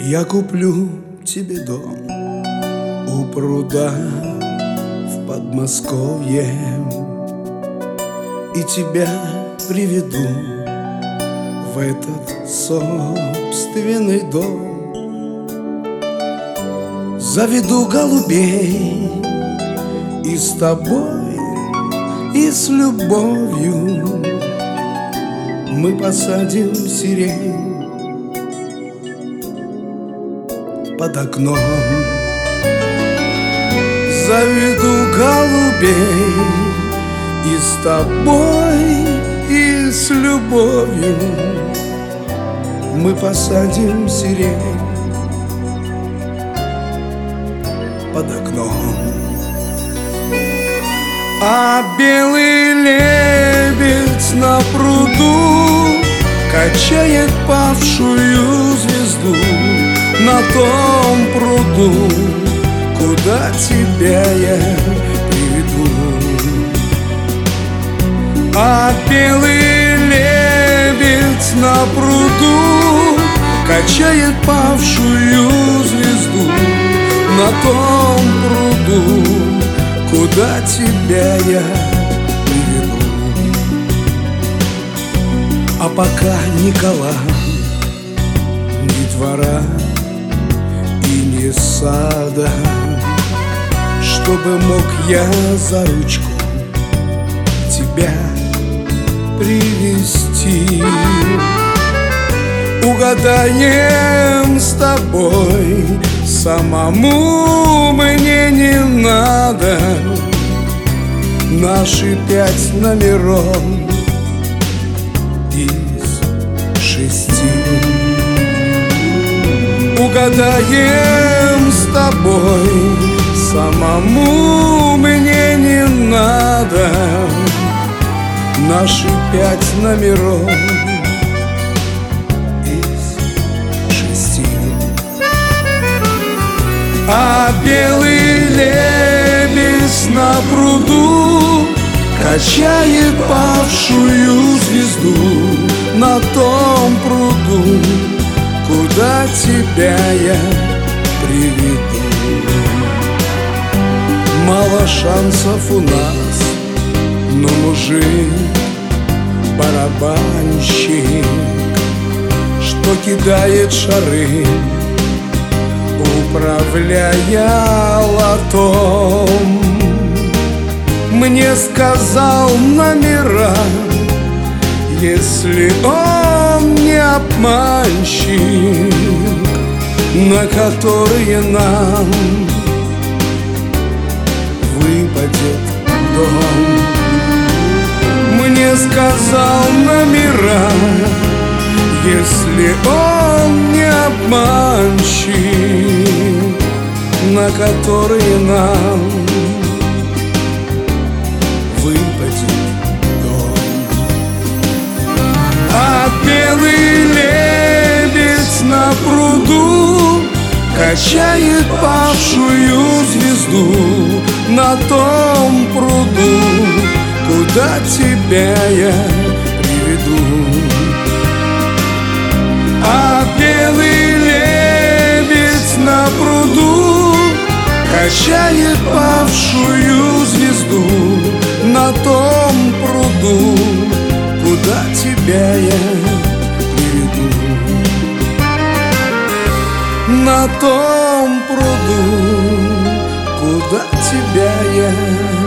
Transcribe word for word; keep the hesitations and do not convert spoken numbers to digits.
Я куплю тебе дом у пруда в Подмосковье и тебя приведу в этот собственный дом. Заведу голубей и с тобой, и с любовью мы посадим сирень под окном. Заведу голубей и с тобой, и с любовью мы посадим сирень под окном. А белый лебедь на пруду качает павшую звезду на том пруду, куда тебя я приведу. А белый лебедь на пруду качает павшую звезду на том пруду, куда тебя я приведу. А пока Никола, ни двора и ни сада, чтобы мог я за ручку тебя привести, угадаем с тобой, самому мне не надо наши пять номеров из шести. Угадаем с тобой, самому мне не надо наши пять номеров из шести. А белый лебедь на пруду качает павшую звезду на том пруду, куда тебя я приведу. Мало шансов у нас, но мужик барабанщик, что кидает шары, управляя лотом, мне сказал номера, если он не обманщик, на которые нам выпадет дом. Мне сказал номера, если он не обманщик, на которые нам выпадет дом. А белый лебедь на пруду качает павшую звезду на том пруду, куда тебя я приведу. А белый лебедь на пруду качает павшую звезду на том пруду, куда тебя я приведу. На том пруду, куда тебя я